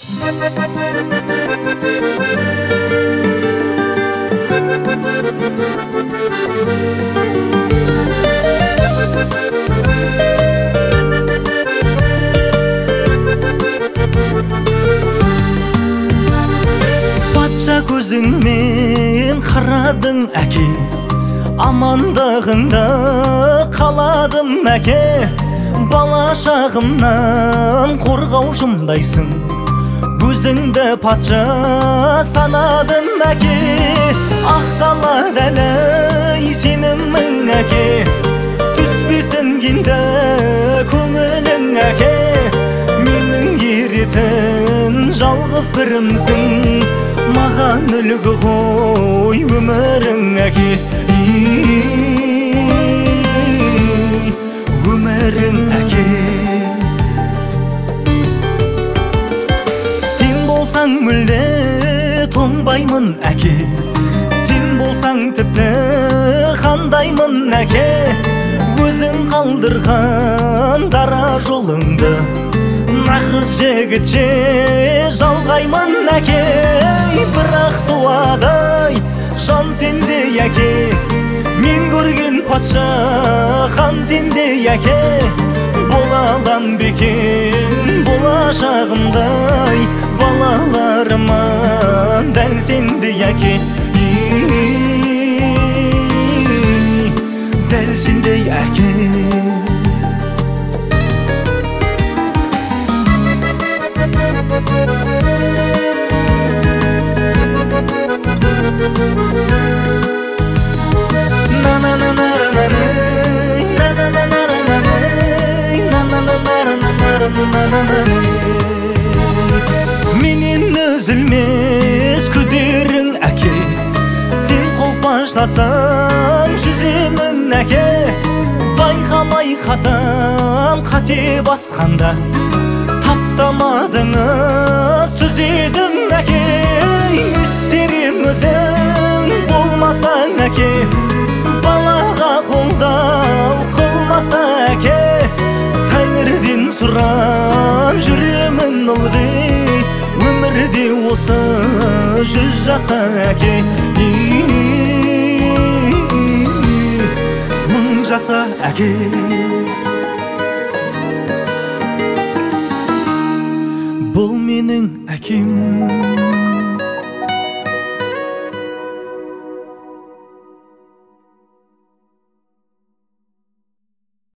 Патша көзіңмен қарадың әке, амандығыңды қаладым әке. Бала шағымнан қорғаушымдайсың, өзіңді патша санадым әке. Ақталады әлі сенімің әке, түспесін енді көңілің әке. Менің еретін жалғыз бірімсің, маған үлгі ғой өмірің әке. Өмірің әке. Сен болсаң мүлде тоңбаймын әке, сен болсаң тіпті қандаймын әке. Өзің қалдырған дара жолыңды нағыз жігітше жалғаймын әке. Бірақ туадай жан сенде әке, мен көрген патша хан сенде әке. Бола алам бекен болашағымдай, балаларыма дәл сенде әке. Дәл сенде әке. Менен үзілмес күдерің әке, сен қолпаштасаң жүземін әке. Байқамай қатам қате басқанда, таптамадыңыз түзедім әке. Істерім өзің болмасаң әке, балаға қолдау қылмаса әке. Тәңірден сұрап жүремін ылғи, өмірде осы 100 жаса әке. 1000 жаса әке. Бұл менің әкем.